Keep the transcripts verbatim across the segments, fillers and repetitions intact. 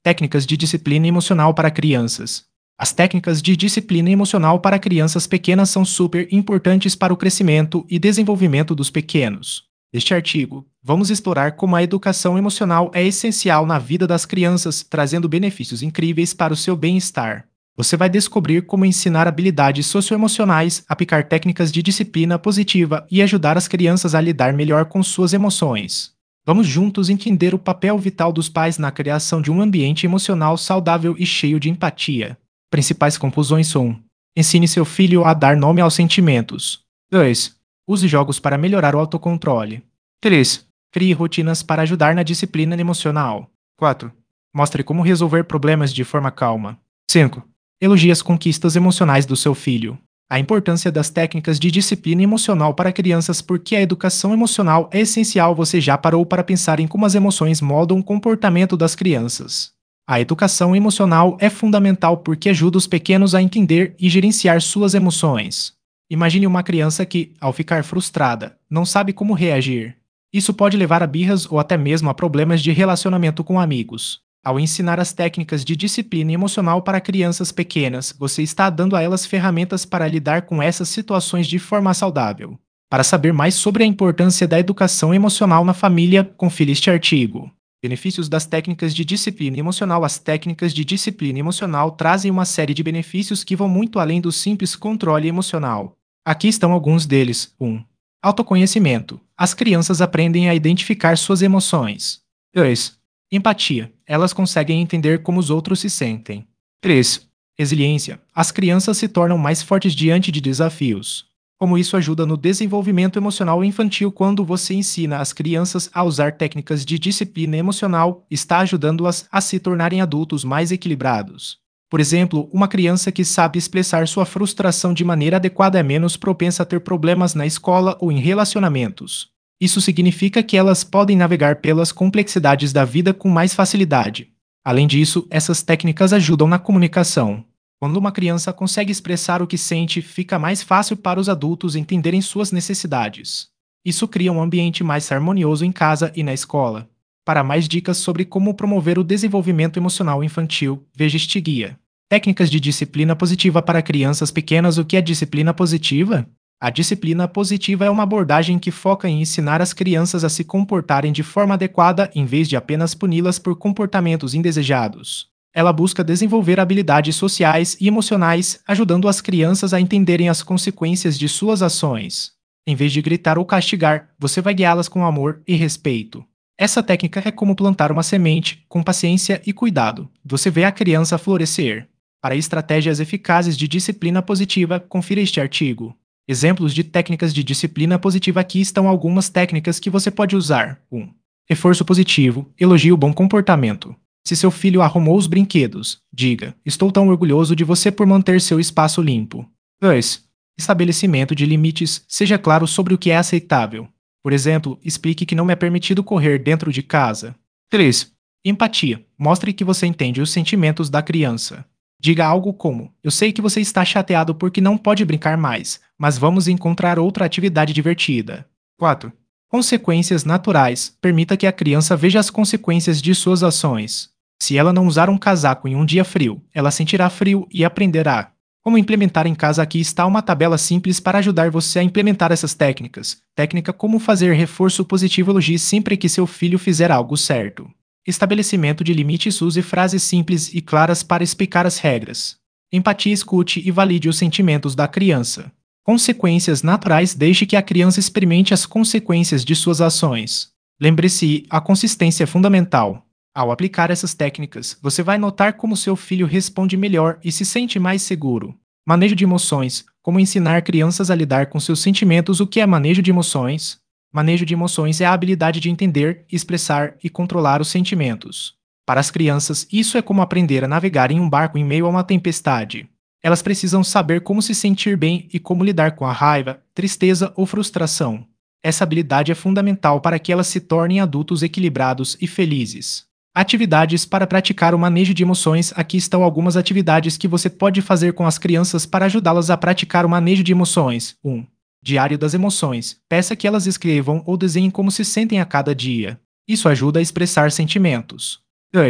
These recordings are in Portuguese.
Técnicas de disciplina emocional para crianças. As técnicas de disciplina emocional para crianças pequenas são super importantes para o crescimento e desenvolvimento dos pequenos. Neste artigo, vamos explorar como a educação emocional é essencial na vida das crianças, trazendo benefícios incríveis para o seu bem-estar. Você vai descobrir como ensinar habilidades socioemocionais, aplicar técnicas de disciplina positiva e ajudar as crianças a lidar melhor com suas emoções. Vamos juntos entender o papel vital dos pais na criação de um ambiente emocional saudável e cheio de empatia. Principais conclusões são: ensine seu filho a dar nome aos sentimentos. dois. Use jogos para melhorar o autocontrole. três. Crie rotinas para ajudar na disciplina emocional. quatro. Mostre como resolver problemas de forma calma. cinco. Elogie as conquistas emocionais do seu filho. A importância das técnicas de disciplina emocional para crianças. Porque a educação emocional é essencial. Você já parou para pensar em como as emoções moldam o comportamento das crianças? A educação emocional é fundamental porque ajuda os pequenos a entender e gerenciar suas emoções. Imagine uma criança que, ao ficar frustrada, não sabe como reagir. Isso pode levar a birras ou até mesmo a problemas de relacionamento com amigos. Ao ensinar as técnicas de disciplina emocional para crianças pequenas, você está dando a elas ferramentas para lidar com essas situações de forma saudável. Para saber mais sobre a importância da educação emocional na família, confira este artigo. Benefícios das técnicas de disciplina emocional. As técnicas de disciplina emocional trazem uma série de benefícios que vão muito além do simples controle emocional. Aqui estão alguns deles. um. Autoconhecimento. As crianças aprendem a identificar suas emoções. dois. Empatia. Elas conseguem entender como os outros se sentem. três. Resiliência. As crianças se tornam mais fortes diante de desafios. Como isso ajuda no desenvolvimento emocional infantil. Quando você ensina as crianças a usar técnicas de disciplina emocional, está ajudando-as a se tornarem adultos mais equilibrados. Por exemplo, uma criança que sabe expressar sua frustração de maneira adequada é menos propensa a ter problemas na escola ou em relacionamentos. Isso significa que elas podem navegar pelas complexidades da vida com mais facilidade. Além disso, essas técnicas ajudam na comunicação. Quando uma criança consegue expressar o que sente, fica mais fácil para os adultos entenderem suas necessidades. Isso cria um ambiente mais harmonioso em casa e na escola. Para mais dicas sobre como promover o desenvolvimento emocional infantil, veja este guia. Técnicas de disciplina positiva para crianças pequenas. O que é disciplina positiva? A disciplina positiva é uma abordagem que foca em ensinar as crianças a se comportarem de forma adequada em vez de apenas puni-las por comportamentos indesejados. Ela busca desenvolver habilidades sociais e emocionais, ajudando as crianças a entenderem as consequências de suas ações. Em vez de gritar ou castigar, você vai guiá-las com amor e respeito. Essa técnica é como plantar uma semente, com paciência e cuidado. Você vê a criança florescer. Para estratégias eficazes de disciplina positiva, confira este artigo. Exemplos de técnicas de disciplina positiva. Aqui estão algumas técnicas que você pode usar. um. Reforço positivo. Elogie o bom comportamento. Se seu filho arrumou os brinquedos, diga: estou tão orgulhoso de você por manter seu espaço limpo. dois. Estabelecimento de limites. Seja claro sobre o que é aceitável. Por exemplo, explique que não é permitido correr dentro de casa. três. Empatia. Mostre que você entende os sentimentos da criança. Diga algo como: eu sei que você está chateado porque não pode brincar mais, mas vamos encontrar outra atividade divertida. quatro. Consequências naturais. Permita que a criança veja as consequências de suas ações. Se ela não usar um casaco em um dia frio, ela sentirá frio e aprenderá. Como implementar em casa? Aqui está uma tabela simples para ajudar você a implementar essas técnicas. Técnica: como fazer reforço positivo. Elogie sempre que seu filho fizer algo certo. Estabelecimento de limites. Use frases simples e claras para explicar as regras. Empatia. Escute e valide os sentimentos da criança. Consequências naturais. Deixe que a criança experimente as consequências de suas ações. Lembre-se, a consistência é fundamental. Ao aplicar essas técnicas, você vai notar como seu filho responde melhor e se sente mais seguro. Manejo de emoções. Como ensinar crianças a lidar com seus sentimentos. O que é manejo de emoções? Manejo de emoções é a habilidade de entender, expressar e controlar os sentimentos. Para as crianças, isso é como aprender a navegar em um barco em meio a uma tempestade. Elas precisam saber como se sentir bem e como lidar com a raiva, tristeza ou frustração. Essa habilidade é fundamental para que elas se tornem adultos equilibrados e felizes. Atividades para praticar o manejo de emoções. Aqui estão algumas atividades que você pode fazer com as crianças para ajudá-las a praticar o manejo de emoções. um. Diário das emoções. Peça que elas escrevam ou desenhem como se sentem a cada dia. Isso ajuda a expressar sentimentos. dois.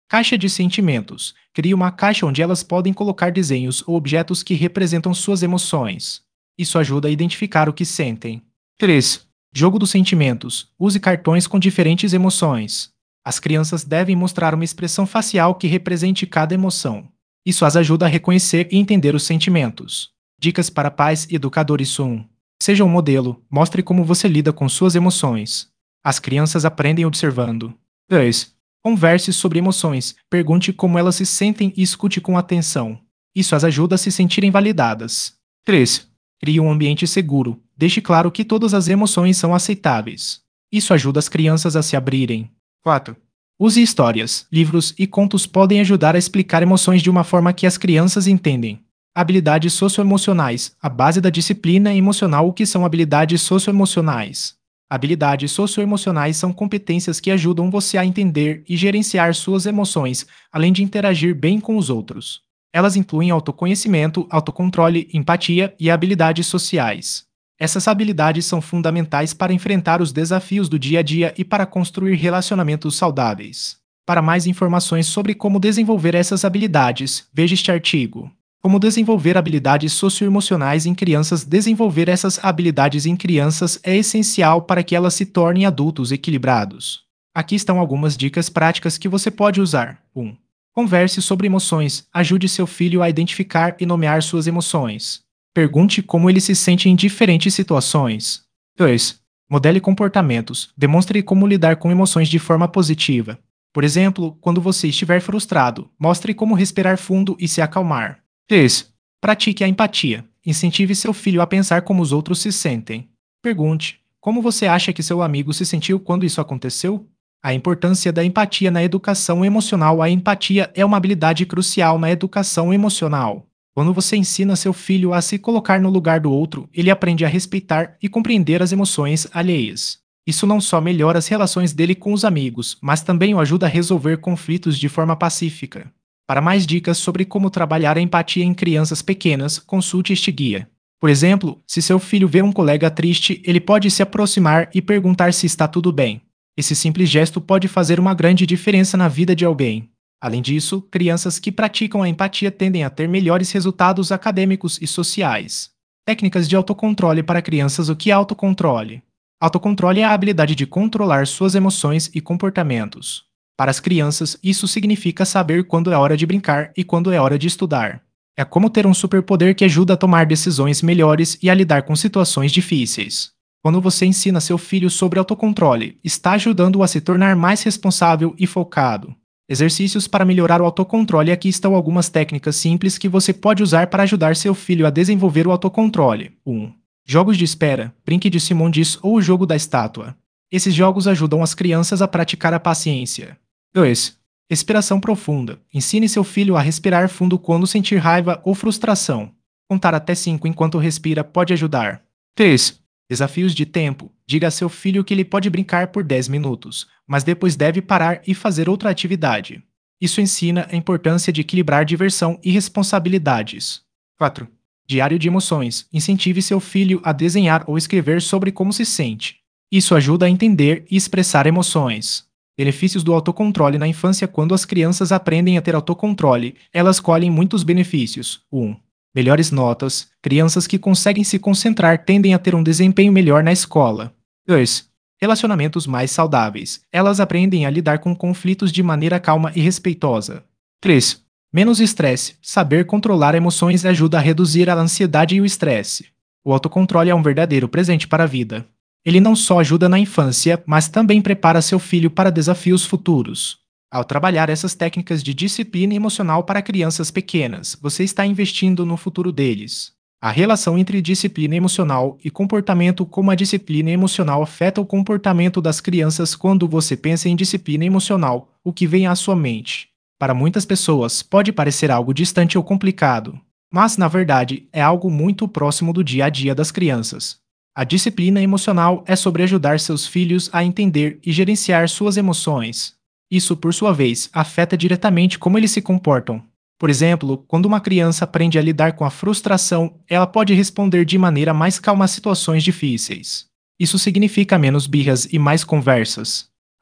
Caixa de sentimentos. Crie uma caixa onde elas podem colocar desenhos ou objetos que representam suas emoções. Isso ajuda a identificar o que sentem. três. Jogo dos sentimentos. Use cartões com diferentes emoções. As crianças devem mostrar uma expressão facial que represente cada emoção. Isso as ajuda a reconhecer e entender os sentimentos. Dicas para pais e educadores um. Seja um modelo, mostre como você lida com suas emoções. As crianças aprendem observando. dois. Converse sobre emoções, pergunte como elas se sentem e escute com atenção. Isso as ajuda a se sentirem validadas. três. Crie um ambiente seguro, deixe claro que todas as emoções são aceitáveis. Isso ajuda as crianças a se abrirem. quatro. Use histórias, livros e contos podem ajudar a explicar emoções de uma forma que as crianças entendem. Habilidades socioemocionais. A base da disciplina emocional. O que são habilidades socioemocionais? Habilidades socioemocionais são competências que ajudam você a entender e gerenciar suas emoções, além de interagir bem com os outros. Elas incluem autoconhecimento, autocontrole, empatia e habilidades sociais. Essas habilidades são fundamentais para enfrentar os desafios do dia a dia e para construir relacionamentos saudáveis. Para mais informações sobre como desenvolver essas habilidades, veja este artigo. Como desenvolver habilidades socioemocionais em crianças. Desenvolver essas habilidades em crianças é essencial para que elas se tornem adultos equilibrados. Aqui estão algumas dicas práticas que você pode usar. um. Converse sobre emoções. Ajude seu filho a identificar e nomear suas emoções. Pergunte como ele se sente em diferentes situações. dois. Modele comportamentos. Demonstre como lidar com emoções de forma positiva. Por exemplo, quando você estiver frustrado, mostre como respirar fundo e se acalmar. três. Pratique a empatia. Incentive seu filho a pensar como os outros se sentem. Pergunte: como você acha que seu amigo se sentiu quando isso aconteceu? A importância da empatia na educação emocional. A empatia é uma habilidade crucial na educação emocional. Quando você ensina seu filho a se colocar no lugar do outro, ele aprende a respeitar e compreender as emoções alheias. Isso não só melhora as relações dele com os amigos, mas também o ajuda a resolver conflitos de forma pacífica. Para mais dicas sobre como trabalhar a empatia em crianças pequenas, consulte este guia. Por exemplo, se seu filho vê um colega triste, ele pode se aproximar e perguntar se está tudo bem. Esse simples gesto pode fazer uma grande diferença na vida de alguém. Além disso, crianças que praticam a empatia tendem a ter melhores resultados acadêmicos e sociais. Técnicas de autocontrole para crianças. O que é autocontrole? Autocontrole é a habilidade de controlar suas emoções e comportamentos. Para as crianças, isso significa saber quando é hora de brincar e quando é hora de estudar. É como ter um superpoder que ajuda a tomar decisões melhores e a lidar com situações difíceis. Quando você ensina seu filho sobre autocontrole, está ajudando-o a se tornar mais responsável e focado. Exercícios para melhorar o autocontrole. Aqui estão algumas técnicas simples que você pode usar para ajudar seu filho a desenvolver o autocontrole. um. Jogos de espera, brinque de Simondis ou o jogo da estátua. Esses jogos ajudam as crianças a praticar a paciência. dois. Respiração profunda. Ensine seu filho a respirar fundo quando sentir raiva ou frustração. Contar até cinco enquanto respira pode ajudar. três. Desafios de tempo. Diga a seu filho que ele pode brincar por dez minutos, mas depois deve parar e fazer outra atividade. Isso ensina a importância de equilibrar diversão e responsabilidades. quatro. Diário de emoções. Incentive seu filho a desenhar ou escrever sobre como se sente. Isso ajuda a entender e expressar emoções. Benefícios do autocontrole na infância. Quando as crianças aprendem a ter autocontrole, elas colhem muitos benefícios. um. Melhores notas. Crianças que conseguem se concentrar tendem a ter um desempenho melhor na escola. dois. Relacionamentos mais saudáveis. Elas aprendem a lidar com conflitos de maneira calma e respeitosa. três. Menos estresse. Saber controlar emoções ajuda a reduzir a ansiedade e o estresse. O autocontrole é um verdadeiro presente para a vida. Ele não só ajuda na infância, mas também prepara seu filho para desafios futuros. Ao trabalhar essas técnicas de disciplina emocional para crianças pequenas, você está investindo no futuro deles. A relação entre disciplina emocional e comportamento. Como a disciplina emocional afeta o comportamento das crianças. Quando você pensa em disciplina emocional, o que vem à sua mente? Para muitas pessoas, pode parecer algo distante ou complicado, mas na verdade é algo muito próximo do dia a dia das crianças. A disciplina emocional é sobre ajudar seus filhos a entender e gerenciar suas emoções. Isso, por sua vez, afeta diretamente como eles se comportam. Por exemplo, quando uma criança aprende a lidar com a frustração, ela pode responder de maneira mais calma a situações difíceis. Isso significa menos birras e mais conversas.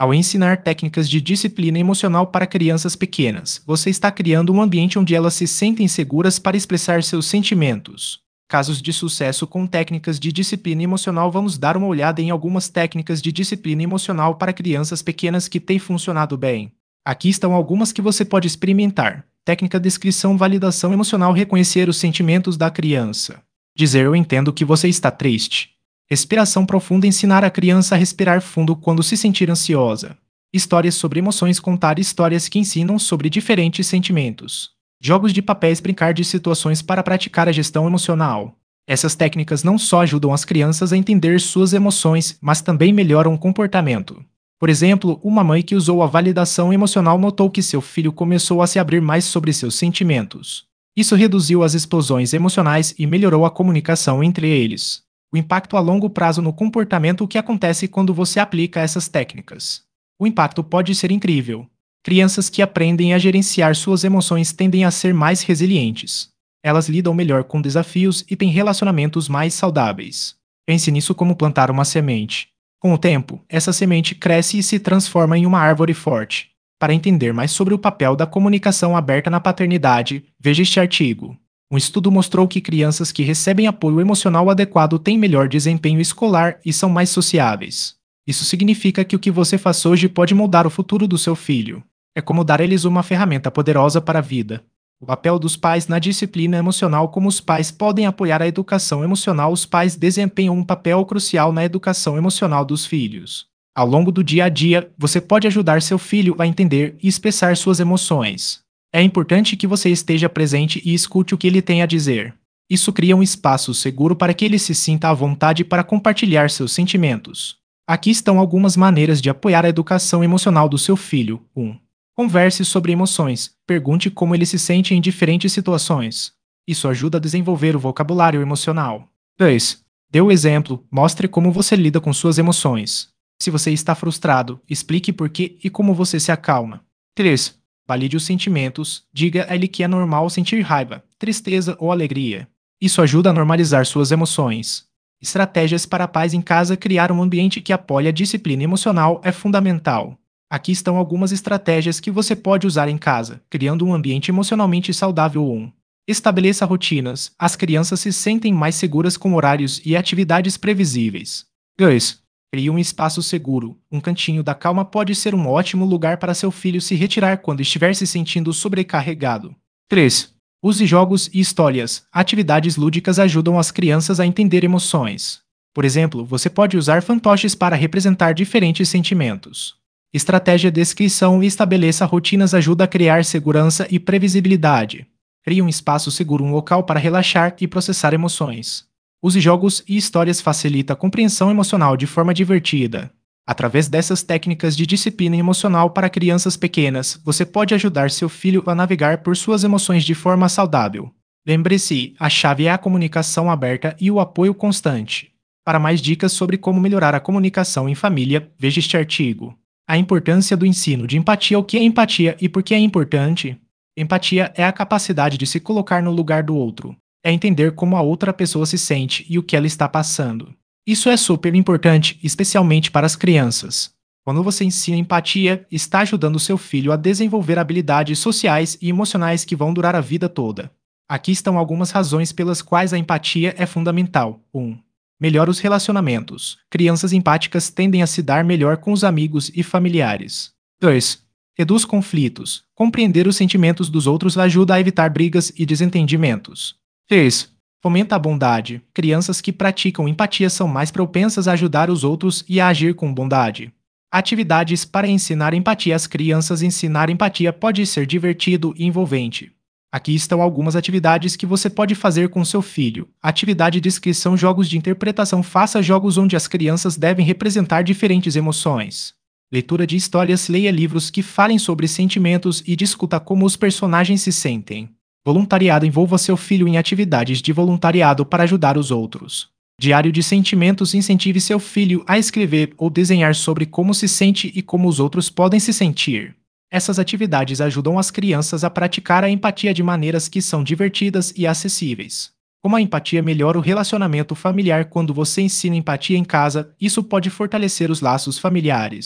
Ao ensinar técnicas de disciplina emocional para crianças pequenas, você está criando um ambiente onde elas se sentem seguras para expressar seus sentimentos. Casos de sucesso com técnicas de disciplina emocional. Vamos dar uma olhada em algumas técnicas de disciplina emocional para crianças pequenas que têm funcionado bem. Aqui estão algumas que você pode experimentar. Técnica descrição validação emocional. Reconhecer os sentimentos da criança. Dizer eu entendo que você está triste. Respiração profunda. Ensinar a criança a respirar fundo quando se sentir ansiosa. Histórias sobre emoções. Contar histórias que ensinam sobre diferentes sentimentos. Jogos de papéis. Brincar de situações para praticar a gestão emocional. Essas técnicas não só ajudam as crianças a entender suas emoções, mas também melhoram o comportamento. Por exemplo, uma mãe que usou a validação emocional notou que seu filho começou a se abrir mais sobre seus sentimentos. Isso reduziu as explosões emocionais e melhorou a comunicação entre eles. O impacto a longo prazo no comportamento. O que acontece quando você aplica essas técnicas? O impacto pode ser incrível. Crianças que aprendem a gerenciar suas emoções tendem a ser mais resilientes. Elas lidam melhor com desafios e têm relacionamentos mais saudáveis. Pense nisso como plantar uma semente. Com o tempo, essa semente cresce e se transforma em uma árvore forte. Para entender mais sobre o papel da comunicação aberta na paternidade, veja este artigo. Um estudo mostrou que crianças que recebem apoio emocional adequado têm melhor desempenho escolar e são mais sociáveis. Isso significa que o que você faz hoje pode moldar o futuro do seu filho. É como dar a eles uma ferramenta poderosa para a vida. O papel dos pais na disciplina emocional. Como os pais podem apoiar a educação emocional. Os pais desempenham um papel crucial na educação emocional dos filhos. Ao longo do dia a dia, você pode ajudar seu filho a entender e expressar suas emoções. É importante que você esteja presente e escute o que ele tem a dizer. Isso cria um espaço seguro para que ele se sinta à vontade para compartilhar seus sentimentos. Aqui estão algumas maneiras de apoiar a educação emocional do seu filho. um. Converse sobre emoções. Pergunte como ele se sente em diferentes situações. Isso ajuda a desenvolver o vocabulário emocional. dois. Dê o exemplo. Mostre como você lida com suas emoções. Se você está frustrado, explique por quê e como você se acalma. três. Valide os sentimentos. Diga a ele que é normal sentir raiva, tristeza ou alegria. Isso ajuda a normalizar suas emoções. Estratégias para a paz em casa. Criar um ambiente que apoie a disciplina emocional é fundamental. Aqui estão algumas estratégias que você pode usar em casa, criando um ambiente emocionalmente saudável. um. Estabeleça rotinas. As crianças se sentem mais seguras com horários e atividades previsíveis. dois. Crie um espaço seguro. Um cantinho da calma pode ser um ótimo lugar para seu filho se retirar quando estiver se sentindo sobrecarregado. três. Use jogos e histórias. Atividades lúdicas ajudam as crianças a entender emoções. Por exemplo, você pode usar fantoches para representar diferentes sentimentos. Estratégia de descrição e estabeleça rotinas. Ajuda a criar segurança e previsibilidade. Crie um espaço seguro, um local para relaxar e processar emoções. Use jogos e histórias. Facilita a compreensão emocional de forma divertida. Através dessas técnicas de disciplina emocional para crianças pequenas, você pode ajudar seu filho a navegar por suas emoções de forma saudável. Lembre-se, a chave é a comunicação aberta e o apoio constante. Para mais dicas sobre como melhorar a comunicação em família, veja este artigo. A importância do ensino de empatia. O que é empatia e por que é importante? Empatia é a capacidade de se colocar no lugar do outro. É entender como a outra pessoa se sente e o que ela está passando. Isso é super importante, especialmente para as crianças. Quando você ensina empatia, está ajudando seu filho a desenvolver habilidades sociais e emocionais que vão durar a vida toda. Aqui estão algumas razões pelas quais a empatia é fundamental. um. Melhora os relacionamentos. Crianças empáticas tendem a se dar melhor com os amigos e familiares. dois. Reduz conflitos. Compreender os sentimentos dos outros ajuda a evitar brigas e desentendimentos. três. Fomenta a bondade. Crianças que praticam empatia são mais propensas a ajudar os outros e a agir com bondade. Atividades para ensinar empatia às crianças. Ensinar empatia pode ser divertido e envolvente. Aqui estão algumas atividades que você pode fazer com seu filho. Atividade de descrição. Jogos de interpretação. Faça jogos onde as crianças devem representar diferentes emoções. Leitura de histórias. Leia livros que falem sobre sentimentos e discuta como os personagens se sentem. Voluntariado. Envolva seu filho em atividades de voluntariado para ajudar os outros. Diário de sentimentos. Incentive seu filho a escrever ou desenhar sobre como se sente e como os outros podem se sentir. Essas atividades ajudam as crianças a praticar a empatia de maneiras que são divertidas e acessíveis. Como a empatia melhora o relacionamento familiar. Quando você ensina empatia em casa, isso pode fortalecer os laços familiares.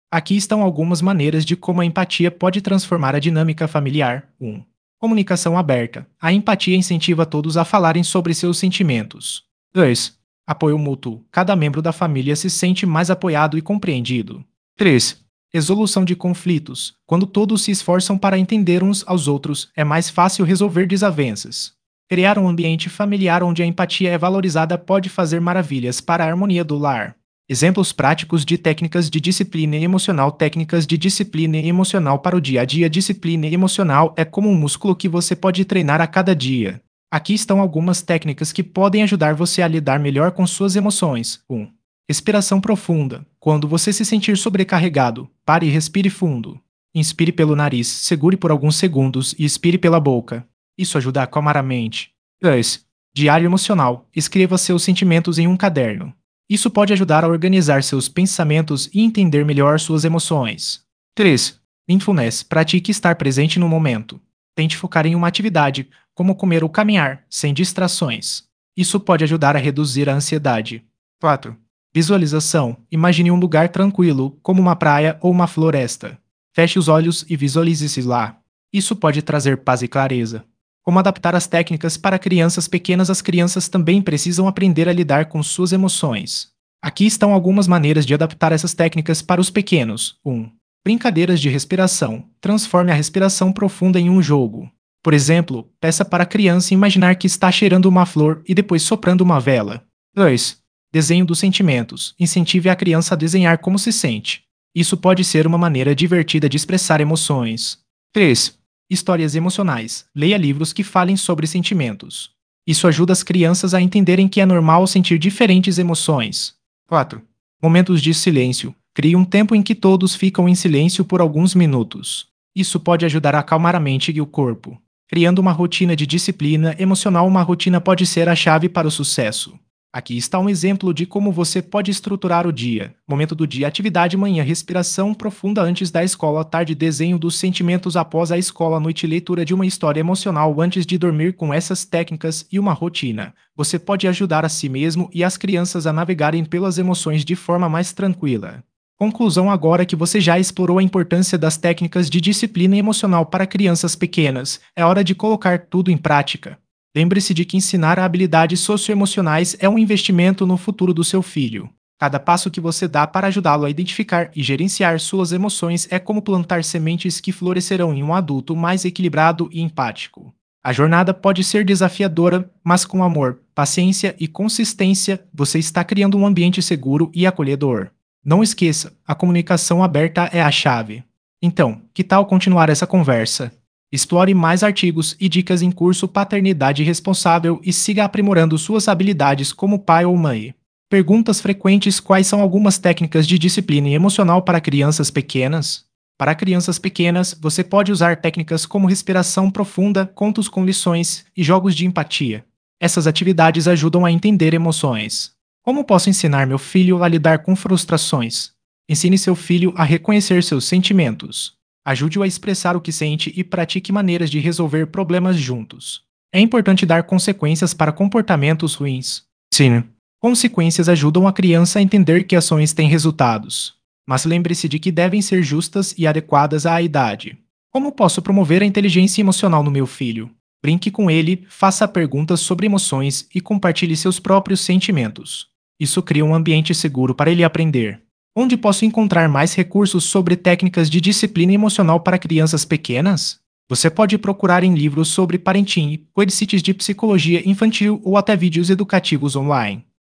Aqui estão algumas maneiras de como a empatia pode transformar a dinâmica familiar. um. Comunicação aberta. A empatia incentiva todos a falarem sobre seus sentimentos. dois. Apoio mútuo. Cada membro da família se sente mais apoiado e compreendido. três. Resolução de conflitos. Quando todos se esforçam para entender uns aos outros, é mais fácil resolver desavenças. Criar um ambiente familiar onde a empatia é valorizada pode fazer maravilhas para a harmonia do lar. Exemplos práticos de técnicas de disciplina emocional. Técnicas de disciplina emocional para o dia a dia. Disciplina emocional é como um músculo que você pode treinar a cada dia. Aqui estão algumas técnicas que podem ajudar você a lidar melhor com suas emoções. um. Respiração profunda. Quando você se sentir sobrecarregado, pare e respire fundo. Inspire pelo nariz, segure por alguns segundos e expire pela boca. Isso ajuda a acalmar a mente. dois. Diário emocional. Escreva seus sentimentos em um caderno. Isso pode ajudar a organizar seus pensamentos e entender melhor suas emoções. três. Mindfulness. Pratique estar presente no momento. Tente focar em uma atividade, como comer ou caminhar, sem distrações. Isso pode ajudar a reduzir a ansiedade. quatro. Visualização. Imagine um lugar tranquilo, como uma praia ou uma floresta. Feche os olhos e visualize-se lá. Isso pode trazer paz e clareza. Como adaptar as técnicas para crianças pequenas? As crianças também precisam aprender a lidar com suas emoções. Aqui estão algumas maneiras de adaptar essas técnicas para os pequenos. um. Brincadeiras de respiração. Transforme a respiração profunda em um jogo. Por exemplo, peça para a criança imaginar que está cheirando uma flor e depois soprando uma vela. dois. Desenho dos sentimentos. Incentive a criança a desenhar como se sente. Isso pode ser uma maneira divertida de expressar emoções. três. Histórias emocionais. Leia livros que falem sobre sentimentos. Isso ajuda as crianças a entenderem que é normal sentir diferentes emoções. quatro. Momentos de silêncio. Crie um tempo em que todos ficam em silêncio por alguns minutos. Isso pode ajudar a acalmar a mente e o corpo. Criando uma rotina de disciplina emocional. Uma rotina pode ser a chave para o sucesso. Aqui está um exemplo de como você pode estruturar o dia. Momento do dia: atividade manhã, respiração profunda antes da escola, tarde, desenho dos sentimentos após a escola, noite, leitura de uma história emocional antes de dormir. Com essas técnicas e uma rotina, você pode ajudar a si mesmo e as crianças a navegarem pelas emoções de forma mais tranquila. Conclusão: agora que você já explorou a importância das técnicas de disciplina emocional para crianças pequenas, é hora de colocar tudo em prática. Lembre-se de que ensinar habilidades socioemocionais é um investimento no futuro do seu filho. Cada passo que você dá para ajudá-lo a identificar e gerenciar suas emoções é como plantar sementes que florescerão em um adulto mais equilibrado e empático. A jornada pode ser desafiadora, mas com amor, paciência e consistência, você está criando um ambiente seguro e acolhedor. Não esqueça, a comunicação aberta é a chave. Então, que tal continuar essa conversa? Explore mais artigos e dicas em curso Paternidade Responsável e siga aprimorando suas habilidades como pai ou mãe. Perguntas frequentes: quais são algumas técnicas de disciplina emocional para crianças pequenas? Para crianças pequenas, você pode usar técnicas como respiração profunda, contos com lições e jogos de empatia. Essas atividades ajudam a entender emoções. Como posso ensinar meu filho a lidar com frustrações? Ensine seu filho a reconhecer seus sentimentos. Ajude-o a expressar o que sente e pratique maneiras de resolver problemas juntos. É importante dar consequências para comportamentos ruins. Sim, consequências ajudam a criança a entender que ações têm resultados. Mas lembre-se de que devem ser justas e adequadas à idade. Como posso promover a inteligência emocional no meu filho? Brinque com ele, faça perguntas sobre emoções e compartilhe seus próprios sentimentos. Isso cria um ambiente seguro para ele aprender. Onde posso encontrar mais recursos sobre técnicas de disciplina emocional para crianças pequenas? Você pode procurar em livros sobre parenting, websites de psicologia infantil ou até vídeos educativos online.